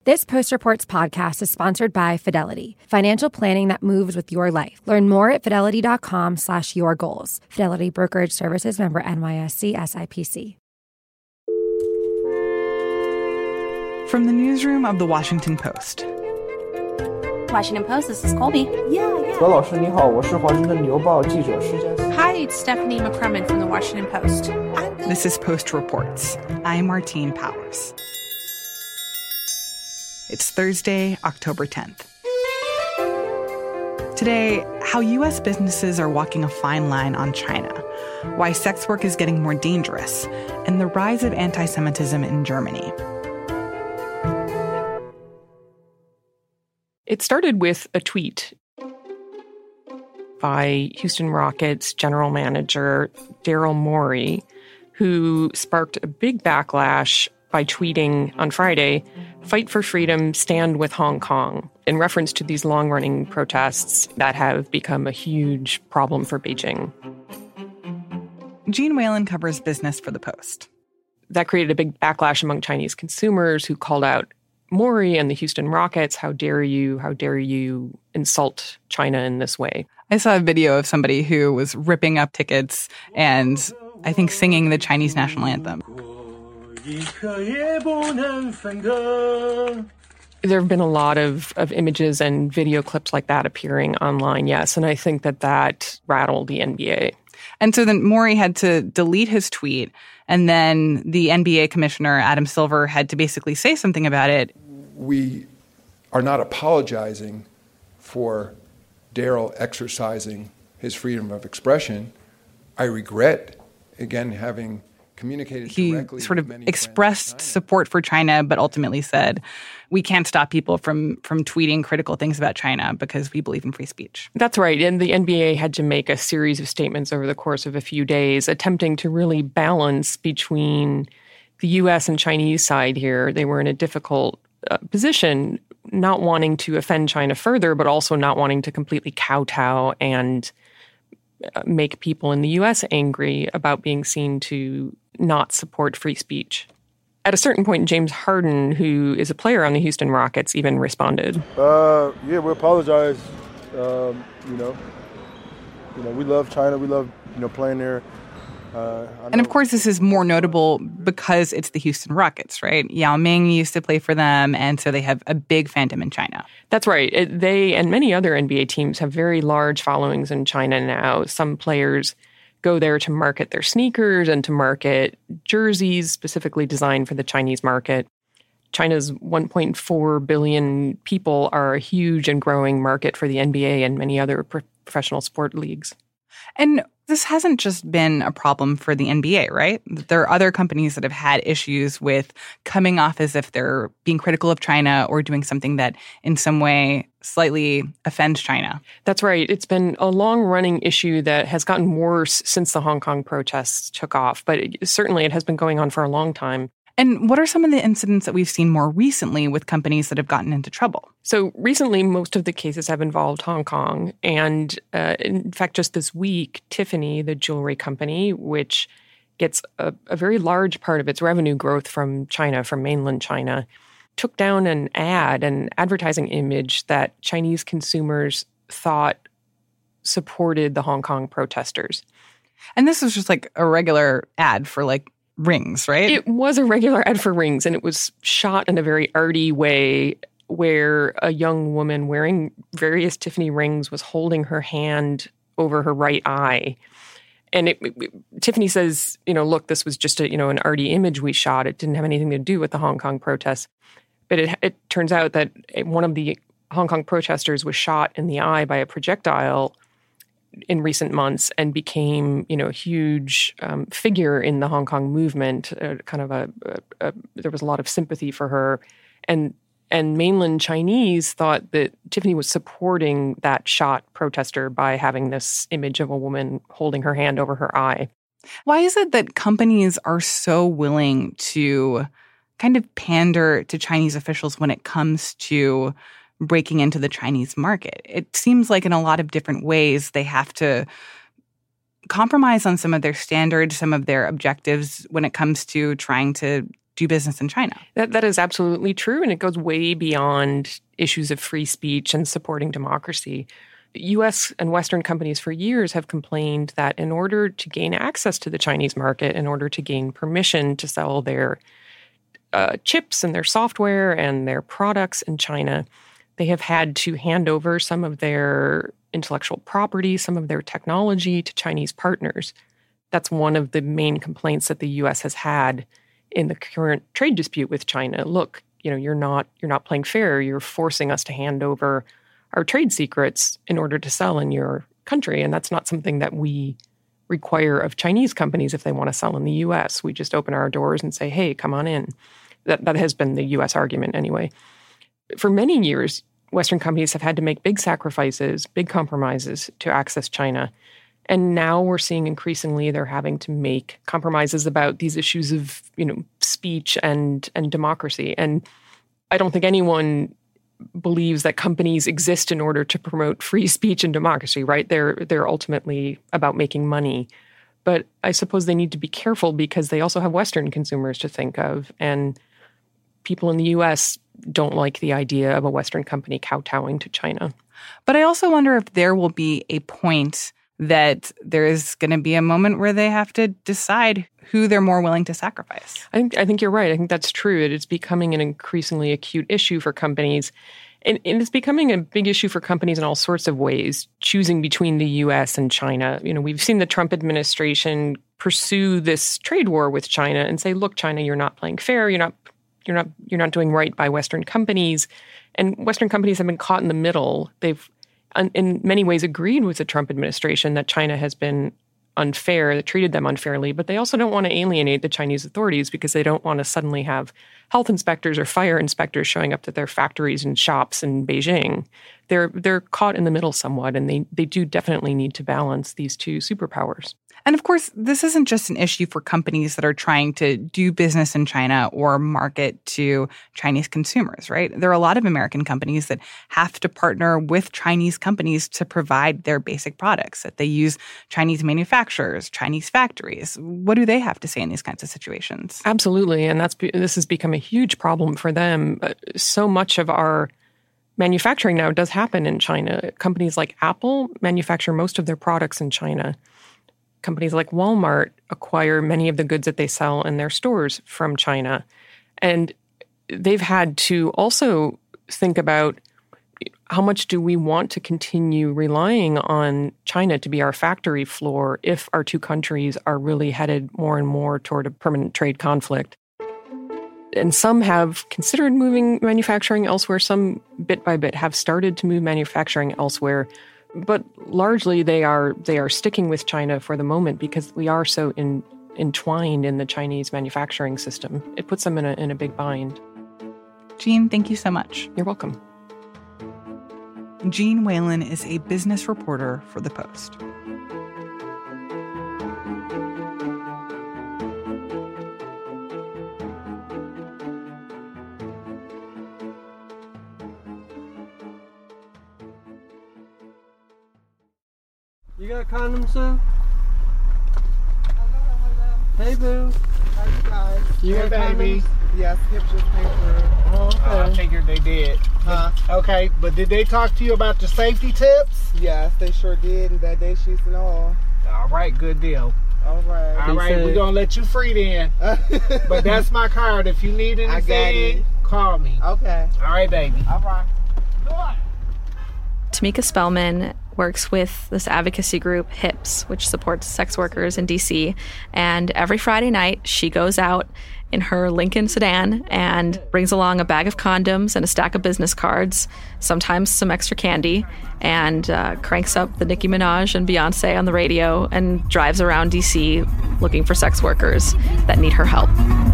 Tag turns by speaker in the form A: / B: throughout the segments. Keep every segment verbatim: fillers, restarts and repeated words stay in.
A: This Post Reports podcast is sponsored by Fidelity, financial planning that moves with your life. Learn more at fidelity.com slash your goals. Fidelity Brokerage Services, member N Y S E S I P C.
B: From the newsroom of The Washington Post.
C: Washington Post, this is Colby.
D: Yeah, yeah. 何老师你好，我是华盛顿邮报记者施佳思。
E: Hi, it's Stephanie McCrumman from The Washington Post.
B: This is Post Reports. I'm Martine Powers. It's Thursday, October tenth. Today, how U S businesses are walking a fine line on China, why sex work is getting more dangerous, and the rise of anti-Semitism in Germany.
F: It started with a tweet by Houston Rockets general manager Daryl Morey, who sparked a big backlash by tweeting on Friday, "Fight for freedom, stand with Hong Kong," in reference to these long-running protests that have become a huge problem for Beijing.
B: Jean Whalen covers business for The Post.
F: That created a big backlash among Chinese consumers who called out Morey and the Houston Rockets, how dare you, how dare you insult China in this way.
B: I saw a video of somebody who was ripping up tickets and I think singing the Chinese national anthem.
F: There have been a lot of, of images and video clips like that appearing online, yes, and I think that that rattled the N B A.
B: And so then Morey had to delete his tweet, and then the N B A commissioner, Adam Silver, had to basically say something about it.
G: We are not apologizing for Daryl exercising his freedom of expression. I regret, again, having communicated directly.
B: He sort of
G: with
B: expressed support for China, but ultimately said, we can't stop people from from tweeting critical things about China because we believe in free speech.
F: That's right. And the N B A had to make a series of statements over the course of a few days, attempting to really balance between the U S and Chinese side here. They were in a difficult uh, position, not wanting to offend China further, but also not wanting to completely kowtow and uh, make people in the U S angry about being seen to not support free speech. At a certain point, James Harden, who is a player on the Houston Rockets, even responded.
H: Uh, yeah, we apologize. Um, you know, you know, we love China. We love, you know, playing there. Uh,
B: and of course, this is more notable because it's the Houston Rockets, right? Yao Ming used to play for them, and so they have a big fandom in China.
F: That's right. It, they and many other N B A teams have very large followings in China now. Some players go there to market their sneakers and to market jerseys specifically designed for the Chinese market. China's one point four billion people are a huge and growing market for the N B A and many other pro- professional sport leagues.
B: And this hasn't just been a problem for the N B A, right? There are other companies that have had issues with coming off as if they're being critical of China or doing something that in some way slightly offends China.
F: That's right. It's been a long-running issue that has gotten worse since the Hong Kong protests took off, but it, certainly it has been going on for a long time.
B: And what are some of the incidents that we've seen more recently with companies that have gotten into trouble?
F: So recently, most of the cases have involved Hong Kong. And uh, in fact, just this week, Tiffany, the jewelry company, which gets a, a very large part of its revenue growth from China, from mainland China, took down an ad, an advertising image that Chinese consumers thought supported the Hong Kong protesters.
B: And this was just like a regular ad for like rings, right?
F: It was a regular ad for rings, and it was shot in a very arty way where a young woman wearing various Tiffany rings was holding her hand over her right eye. And it, it, Tiffany says, you know, look, this was just a, you know, an arty image we shot. It didn't have anything to do with the Hong Kong protests. But it, it turns out that one of the Hong Kong protesters was shot in the eye by a projectile in recent months and became, you know, a huge um, figure in the Hong Kong movement. Uh, kind of a, a, a there was a lot of sympathy for her, and and mainland Chinese thought that Tiffany was supporting that shot protester by having this image of a woman holding her hand over her eye.
B: Why is it that companies are so willing to kind of pander to Chinese officials when it comes to breaking into the Chinese market? It seems like in a lot of different ways they have to compromise on some of their standards, some of their objectives when it comes to trying to do business in China.
F: That that is absolutely true, and it goes way beyond issues of free speech and supporting democracy. U S and Western companies for years have complained that in order to gain access to the Chinese market, in order to gain permission to sell their uh, chips and their software and their products in China, they have had to hand over some of their intellectual property, some of their technology to Chinese partners. That's one of the main complaints that the U S has had in the current trade dispute with China. Look, you know, you're not you're not playing fair. You're forcing us to hand over our trade secrets in order to sell in your country, and that's not something that we require of Chinese companies if they want to sell in the U S. We just open our doors and say, "Hey, come on in." That that has been the U S argument anyway. For many years, Western companies have had to make big sacrifices, big compromises to access China. And now we're seeing increasingly they're having to make compromises about these issues of, you know, speech and and democracy. And I don't think anyone believes that companies exist in order to promote free speech and democracy, right? They're they're ultimately about making money. But I suppose they need to be careful because they also have Western consumers to think of. And people in the U S don't like the idea of a Western company kowtowing to China.
B: But I also wonder if there will be a point that there is going to be a moment where they have to decide who they're more willing to sacrifice.
F: I think I think you're right. I think that's true. It is becoming an increasingly acute issue for companies. And, and it's becoming a big issue for companies in all sorts of ways, choosing between the U S and China. You know, we've seen the Trump administration pursue this trade war with China and say, look, China, you're not playing fair. You're not you're not you're not doing right by Western companies. And Western companies have been caught in the middle. They've in many ways agreed with the Trump administration that China has been unfair, that treated them unfairly, but they also don't want to alienate the Chinese authorities because they don't want to suddenly have health inspectors or fire inspectors showing up at their factories and shops in Beijing. They're they're caught in the middle somewhat, and they they do definitely need to balance these two superpowers.
B: And of course, this isn't just an issue for companies that are trying to do business in China or market to Chinese consumers, right? There are a lot of American companies that have to partner with Chinese companies to provide their basic products, that they use Chinese manufacturers, Chinese factories. What do they have to say in these kinds of situations?
F: Absolutely. And that's this has become a huge problem for them. So much of our manufacturing now does happen in China. Companies like Apple manufacture most of their products in China. Companies like Walmart acquire many of the goods that they sell in their stores from China. And they've had to also think about how much do we want to continue relying on China to be our factory floor if our two countries are really headed more and more toward a permanent trade conflict. And some have considered moving manufacturing elsewhere. Some, bit by bit, have started to move manufacturing elsewhere. But largely, they are they are sticking with China for the moment because we are so in, entwined in the Chinese manufacturing system. It puts them in a in a big bind.
B: Jean, thank you so much.
F: You're welcome.
B: Jean Whalen is a business reporter for The Post.
I: You got condoms, Sue? Hello, hello. Hey, boo.
J: How you guys?
I: You
J: hey,
I: got baby?
J: Yes, hips just came through.
I: Oh, okay.
J: Uh,
I: I figured they did.
J: Huh?
I: Okay, but did they talk to you about the safety tips?
J: Yes, they sure did, and bad day sheets and all.
I: All right, good deal.
J: All right.
I: All right, said, we're going to let you free then. But that's my card. If you need anything, call me.
J: Okay.
I: All right, baby.
J: All right.
I: Go on.
K: Tamika Spellman works with this advocacy group, HIPS, which supports sex workers in D C. And every Friday night, she goes out in her Lincoln sedan and brings along a bag of condoms and a stack of business cards, sometimes some extra candy, and uh, cranks up the Nicki Minaj and Beyonce on the radio and drives around D C looking for sex workers that need her help.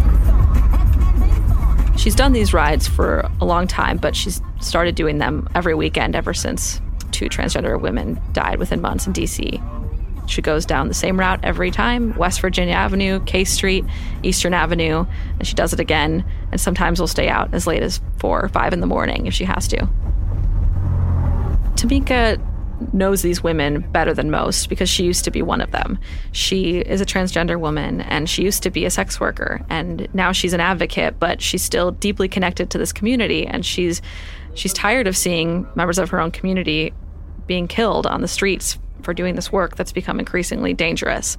K: She's done these rides for a long time, but she's started doing them every weekend ever since two transgender women died within months in D C. She goes down the same route every time, West Virginia Avenue, K Street, Eastern Avenue, and she does it again, and sometimes will stay out as late as four or five in the morning if she has to. Tamika knows these women better than most because she used to be one of them. She is a transgender woman, and she used to be a sex worker, and now she's an advocate, but she's still deeply connected to this community, and she's she's tired of seeing members of her own community being killed on the streets for doing this work that's become increasingly dangerous.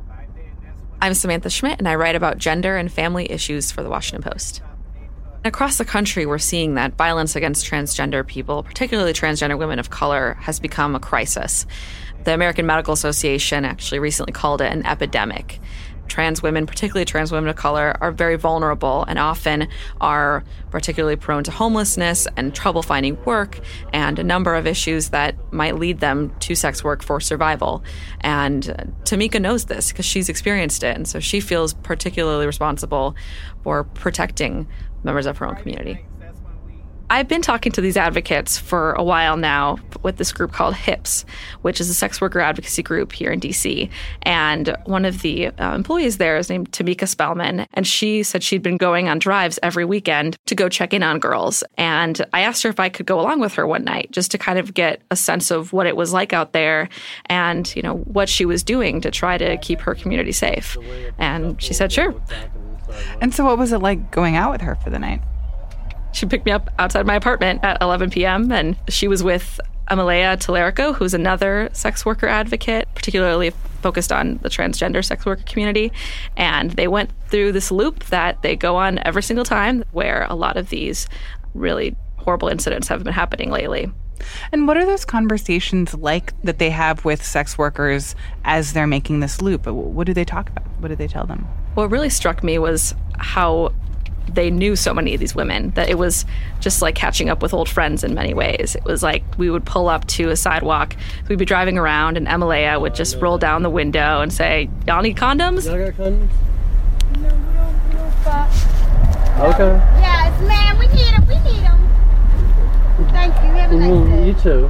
K: I'm Samantha Schmidt, and I write about gender and family issues for The Washington Post. Across the country, we're seeing that violence against transgender people, particularly transgender women of color, has become a crisis. The American Medical Association actually recently called it an epidemic. Trans women, particularly trans women of color, are very vulnerable and often are particularly prone to homelessness and trouble finding work and a number of issues that might lead them to sex work for survival. And Tamika knows this because she's experienced it, and so she feels particularly responsible for protecting members of her own community. I've been talking to these advocates for a while now with this group called HIPS, which is a sex worker advocacy group here in D C. And one of the uh, employees there is named Tamika Spellman, and she said she'd been going on drives every weekend to go check in on girls. And I asked her if I could go along with her one night just to kind of get a sense of what it was like out there and, you know, what she was doing to try to keep her community safe. And she said, sure.
B: And so what was it like going out with her for the night?
K: She picked me up outside my apartment at eleven p.m. and she was with Amalea Talerico, who's another sex worker advocate, particularly focused on the transgender sex worker community. And they went through this loop that they go on every single time where a lot of these really horrible incidents have been happening lately.
B: And what are those conversations like that they have with sex workers as they're making this loop? What do they talk about? What do they tell them?
K: What really struck me was how they knew so many of these women, that it was just like catching up with old friends in many ways. It was like we would pull up to a sidewalk, we'd be driving around, and Amalea would just roll down the window and say, y'all need condoms?
L: Y'all got condoms?
M: No, we don't, we don't fuck.
L: Okay.
M: Yes, ma'am, we need them, we need them. Thank you, have a nice
L: Mm-hmm.
M: day.
L: You too.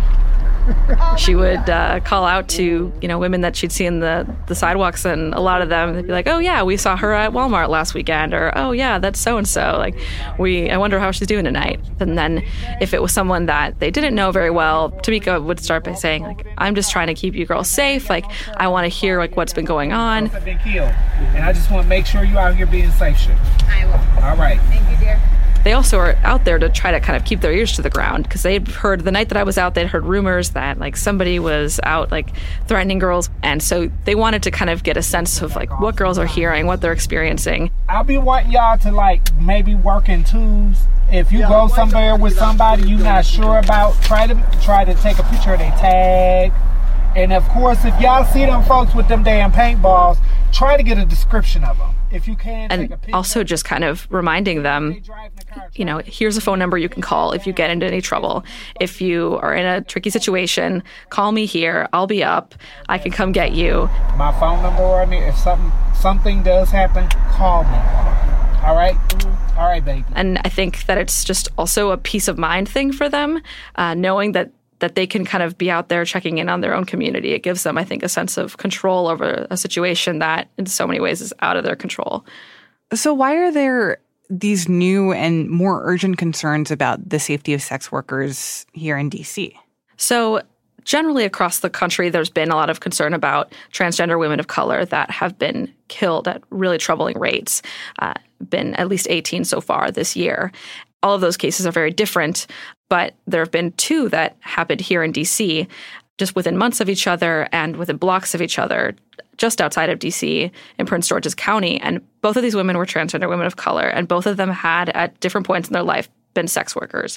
K: She would uh, call out to, you know, women that she'd see in the, the sidewalks, and a lot of them, they'd be like, oh, yeah, we saw her at Walmart last weekend, or, oh, yeah, that's so-and-so. Like, we, I wonder how she's doing tonight. And then if it was someone that they didn't know very well, Tamika would start by saying, like, I'm just trying to keep you girls safe. Like, I want to hear, like, what's been going on.
I: I've been killed, and I just want to make sure you out here being safe, sure.
M: I will.
I: All right.
M: Thank you, dear.
K: They also are out there to try to kind of keep their ears to the ground because they'd heard, the night that I was out, they'd heard rumors that like somebody was out like threatening girls. And so they wanted to kind of get a sense of like what girls are hearing, what they're experiencing.
I: I'll be wanting y'all to like maybe work in twos. If you go somewhere with somebody you're not sure about, try to try to take a picture of their tag. And of course, if y'all see them folks with them damn paintballs, try to get a description of them. If you can,
K: and also just kind of reminding them, you know, here's a phone number you can call if you get into any trouble. If you are in a tricky situation, call me here. I'll be up. I can come get you.
I: My phone number on there. If something something does happen, call me. All right? All right, baby.
K: And I think that it's just also a peace of mind thing for them, uh, knowing that that they can kind of be out there checking in on their own community. It gives them, I think, a sense of control over a situation that in so many ways is out of their control.
B: So why are there these new and more urgent concerns about the safety of sex workers here in D C?
K: So generally across the country, there's been a lot of concern about transgender women of color that have been killed at really troubling rates, uh, been at least eighteen so far this year. All of those cases are very different, but there have been two that happened here in D C just within months of each other and within blocks of each other, just outside of D C in Prince George's County. And both of these women were transgender women of color, and both of them had, at different points in their life, been sex workers.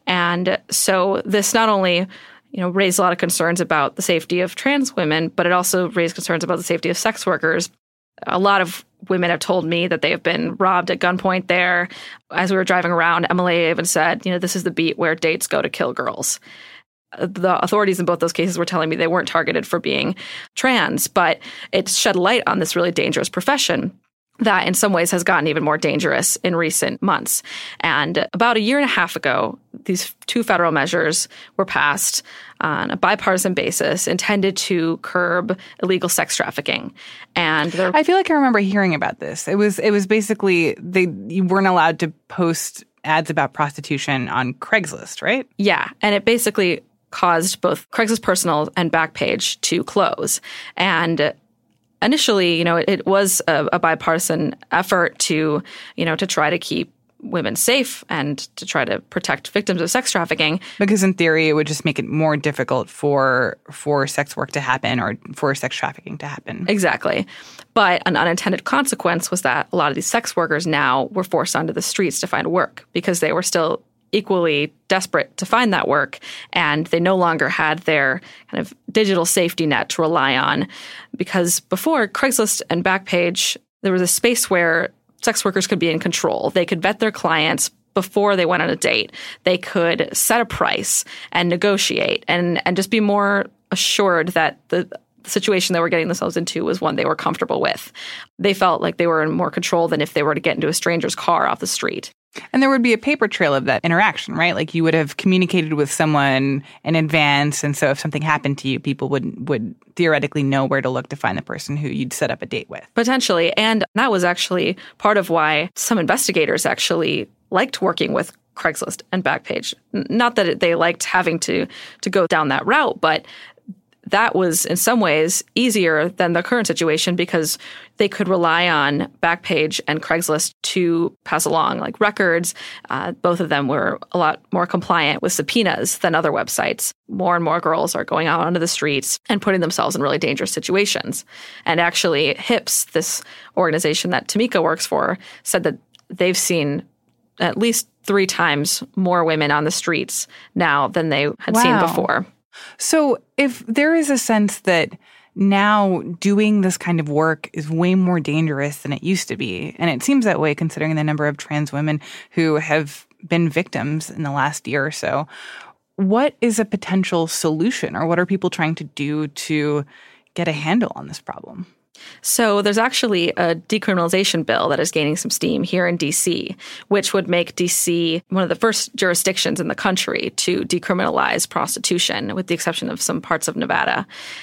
K: And so this not only, you know, raised a lot of concerns about the safety of trans women, but it also raised concerns about the safety of sex workers. A lot of women have told me that they have been robbed at gunpoint there. As we were driving around, Emily even said, you know, this is the beat where dates go to kill girls. The authorities in both those cases were telling me they weren't targeted for being trans, but it shed light on this really dangerous profession that in some ways has gotten even more dangerous in recent months. And about a year and a half ago, these two federal measures were passed on a bipartisan basis intended to curb illegal sex trafficking. And
B: I feel like I remember hearing about this. It was it was basically they you weren't allowed to post ads about prostitution on Craigslist, right?
K: Yeah. And it basically caused both Craigslist Personal and Backpage to close. And initially, you know, it, it was a, a bipartisan effort to, you know, to try to keep women safe and to try to protect victims of sex trafficking.
B: Because in theory, it would just make it more difficult for for sex work to happen or for sex trafficking to happen.
K: Exactly. But an unintended consequence was that a lot of these sex workers now were forced onto the streets to find work because they were still equally desperate to find that work, and they no longer had their kind of digital safety net to rely on. Because before Craigslist and Backpage, there was a space where sex workers could be in control. They could vet their clients before they went on a date. They could set a price and negotiate and, and just be more assured that the situation they were getting themselves into was one they were comfortable with. They felt like they were in more control than if they were to get into a stranger's car off the street.
B: And there would be a paper trail of that interaction, right? Like you would have communicated with someone in advance. And so if something happened to you, people would would theoretically know where to look to find the person who you'd set up a date with.
K: Potentially. And that was actually part of why some investigators actually liked working with Craigslist and Backpage. Not that they liked having to to go down that route, but that was in some ways easier than the current situation because they could rely on Backpage and Craigslist to pass along like records. Uh, both of them were a lot more compliant with subpoenas than other websites. More and more girls are going out onto the streets and putting themselves in really dangerous situations. And actually, HIPS, this organization that Tamika works for, said that they've seen at least three times more women on the streets now than they had
B: wow.
K: seen before.
B: So if there is a sense that now doing this kind of work is way more dangerous than it used to be, and it seems that way considering the number of trans women who have been victims in the last year or so, what is a potential solution, or what are people trying to do to get a handle on this problem?
K: So there's actually a decriminalization bill that is gaining some steam here in D C, which would make D C one of the first jurisdictions in the country to decriminalize prostitution, with the exception of some parts of Nevada.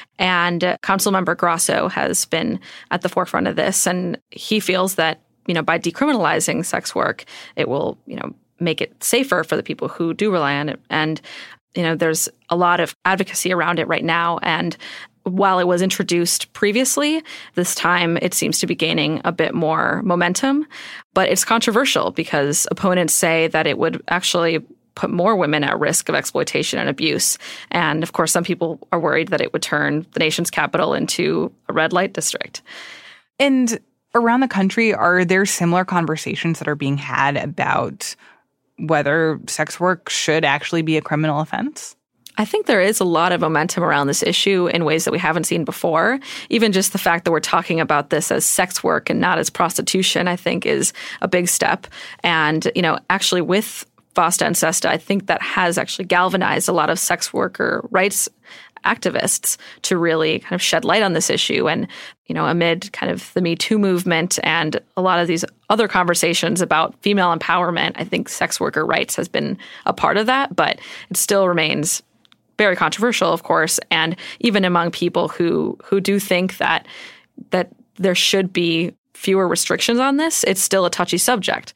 K: And uh, Councilmember Grasso has been at the forefront of this, and he feels that, you know, by decriminalizing sex work, it will, you know, make it safer for the people who do rely on it. And, you know, there's a lot of advocacy around it right now, and while it was introduced previously, this time it seems to be gaining a bit more momentum. But it's controversial because opponents say that it would actually put more women at risk of exploitation and abuse. And of course, some people are worried that it would turn the nation's capital into a red light district.
B: And around the country, are there similar conversations that are being had about whether sex work should actually be a criminal offense?
K: I think there is a lot of momentum around this issue in ways that we haven't seen before. Even just the fact that we're talking about this as sex work and not as prostitution, I think, is a big step. And, you know, actually with FOSTA and SESTA, I think that has actually galvanized a lot of sex worker rights activists to really kind of shed light on this issue. And, you know, amid kind of the Me Too movement and a lot of these other conversations about female empowerment, I think sex worker rights has been a part of that, but it still remains very controversial, of course, and even among people who who do think that that there should be fewer restrictions on this, it's still a touchy subject.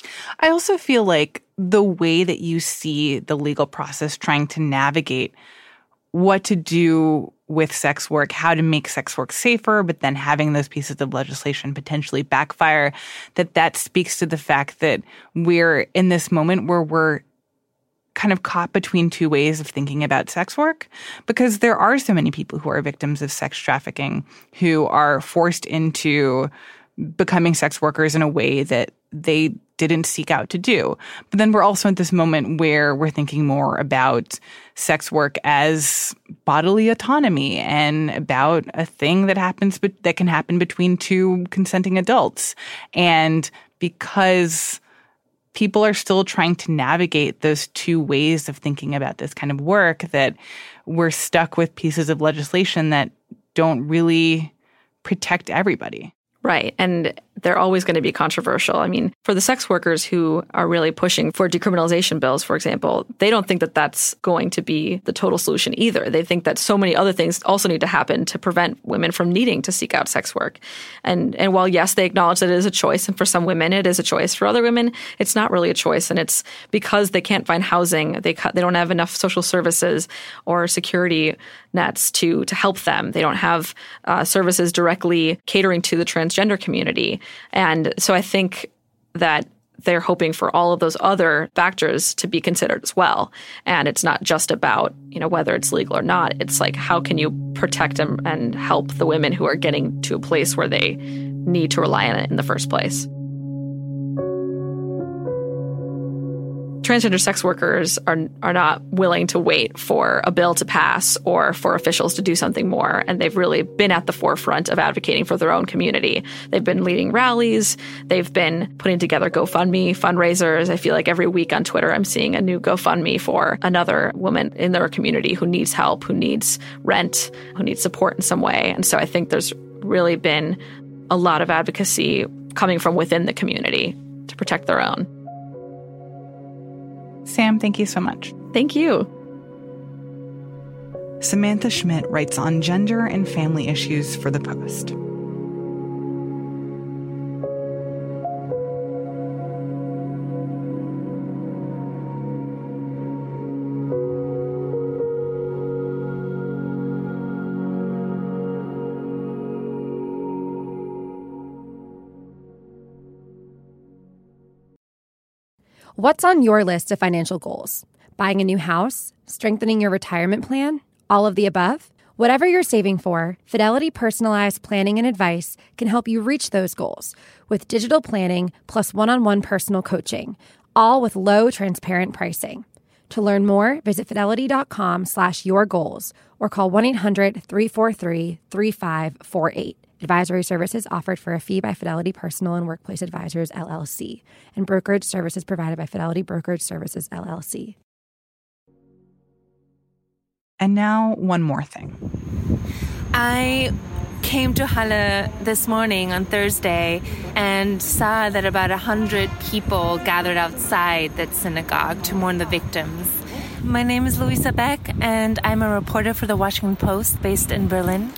B: I also feel like the way that you see the legal process trying to navigate what to do with sex work, how to make sex work safer, but then having those pieces of legislation potentially backfire, that that speaks to the fact that we're in this moment where we're kind of caught between two ways of thinking about sex work, because there are so many people who are victims of sex trafficking who are forced into becoming sex workers in a way that they didn't seek out to do. But then we're also at this moment where we're thinking more about sex work as bodily autonomy and about a thing that happens, but that can happen between two consenting adults. And because people are still trying to navigate those two ways of thinking about this kind of work, that we're stuck with pieces of legislation that don't really protect everybody.
K: Right. And they're always going to be controversial. I mean, for the sex workers who are really pushing for decriminalization bills, for example, they don't think that that's going to be the total solution either. They think that so many other things also need to happen to prevent women from needing to seek out sex work. And and while, yes, they acknowledge that it is a choice, and for some women it is a choice, for other women it's not really a choice. And it's because they can't find housing, they they don't have enough social services or security nets to, to help them. They don't have uh, services directly catering to the transgender community. And so I think that they're hoping for all of those other factors to be considered as well. And it's not just about, you know, whether it's legal or not. It's like, how can you protect them and help the women who are getting to a place where they need to rely on it in the first place? Transgender sex workers are are not willing to wait for a bill to pass or for officials to do something more. And they've really been at the forefront of advocating for their own community. They've been leading rallies. They've been putting together GoFundMe fundraisers. I feel like every week on Twitter, I'm seeing a new GoFundMe for another woman in their community who needs help, who needs rent, who needs support in some way. And so I think there's really been a lot of advocacy coming from within the community to protect their own.
B: Sam, thank you so much.
K: Thank you.
B: Samantha Schmidt writes on gender and family issues for The Post.
A: What's on your list of financial goals? Buying a new house? Strengthening your retirement plan? All of the above? Whatever you're saving for, Fidelity Personalized Planning and Advice can help you reach those goals with digital planning plus one-on-one personal coaching, all with low, transparent pricing. To learn more, visit fidelity.com slash your goals or call one eight hundred three four three three five four eight. Advisory services offered for a fee by Fidelity Personal and Workplace Advisors, L L C, and brokerage services provided by Fidelity Brokerage Services, L L C.
B: And now, one more thing.
L: I came to Halle this morning on Thursday and saw that about one hundred people gathered outside that synagogue to mourn the victims. My name is Luisa Beck, and I'm a reporter for the Washington Post based in Berlin.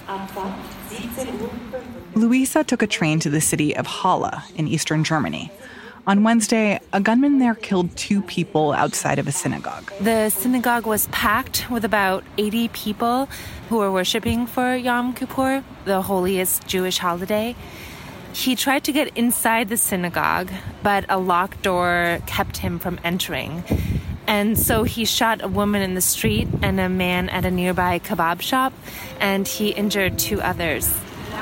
B: Luisa took a train to the city of Halle in eastern Germany. On Wednesday, a gunman there killed two people outside of a synagogue.
L: The synagogue was packed with about eighty people who were worshiping for Yom Kippur, the holiest Jewish holiday. He tried to get inside the synagogue, but a locked door kept him from entering. And so he shot a woman in the street and a man at a nearby kebab shop, and he injured two others.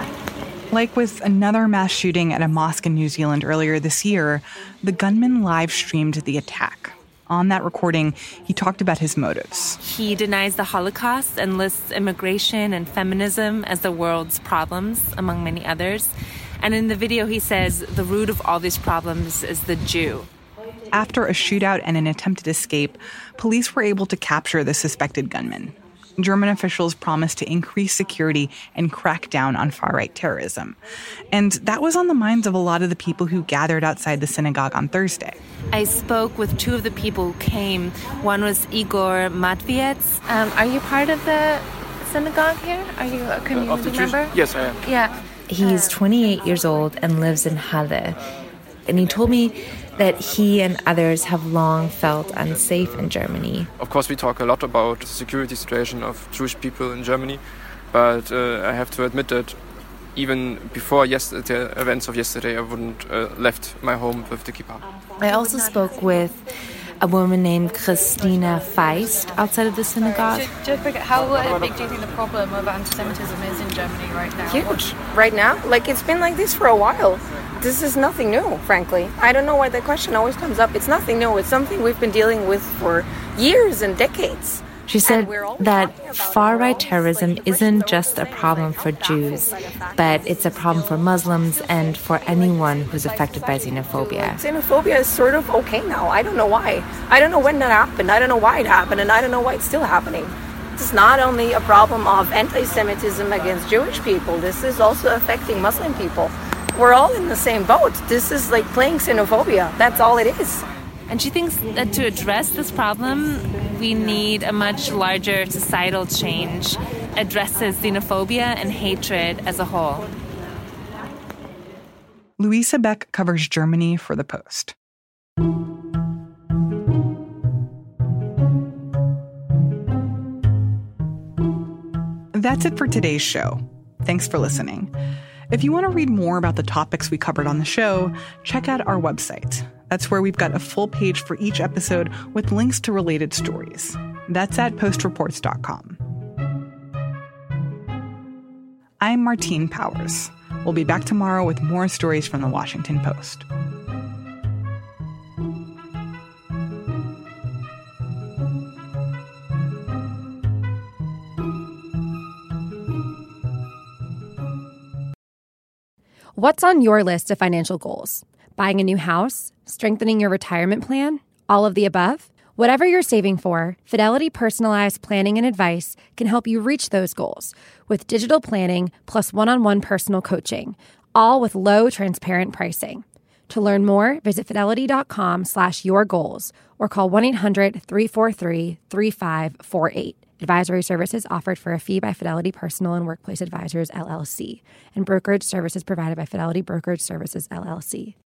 B: Like with another mass shooting at a mosque in New Zealand earlier this year, the gunman live-streamed the attack. On that recording, he talked about his motives.
L: He denies the Holocaust and lists immigration and feminism as the world's problems, among many others. And in the video, he says the root of all these problems is the Jew.
B: After a shootout and an attempted escape, police were able to capture the suspected gunman. German officials promised to increase security and crack down on far-right terrorism. And that was on the minds of a lot of the people who gathered outside the synagogue on Thursday.
L: I spoke with two of the people who came. One was Igor Matviets. Um, are you part of the synagogue here? Are you a community uh, member?
N: Yes, I am.
L: Yeah. He's twenty-eight years old and lives in Halle. And he told me that he and others have long felt unsafe in Germany.
N: Of course, we talk a lot about the security situation of Jewish people in Germany, but uh, I have to admit that even before yesterday, the events of yesterday, I wouldn't uh, left my home with the kippah.
L: I also spoke with a woman named Christina Feist outside of the synagogue.
O: Just forget, how big do you think the problem of anti-Semitism is in Germany right now?
P: Huge. Right now? Like, it's been like this for a while. This is nothing new, frankly. I don't know why the question always comes up. It's nothing new. It's something we've been dealing with for years and decades.
L: She said that far-right terrorism isn't just a problem for Jews, but it's a problem for Muslims and for anyone who's affected by xenophobia.
P: Xenophobia is sort of okay now. I don't know why. I don't know when that happened. I don't know why it happened, and I don't know why it's still happening. It's not only a problem of anti-Semitism against Jewish people. This is also affecting Muslim people. We're all in the same boat. This is like playing xenophobia. That's all it is.
L: And she thinks that to address this problem, we need a much larger societal change, addresses xenophobia and hatred as a whole.
B: Luisa Beck covers Germany for The Post. That's it for today's show. Thanks for listening. If you want to read more about the topics we covered on the show, check out our website. That's where we've got a full page for each episode with links to related stories. That's at post reports dot com. I'm Martine Powers. We'll be back tomorrow with more stories from the Washington Post.
A: What's on your list of financial goals? Buying a new house? Strengthening your retirement plan? All of the above? Whatever you're saving for, Fidelity Personalized Planning and Advice can help you reach those goals with digital planning plus one-on-one personal coaching, all with low, transparent pricing. To learn more, visit fidelity.com slash your goals or call one eight hundred three four three three five four eight. Advisory services offered for a fee by Fidelity Personal and Workplace Advisors, L L C, and brokerage services provided by Fidelity Brokerage Services, L L C.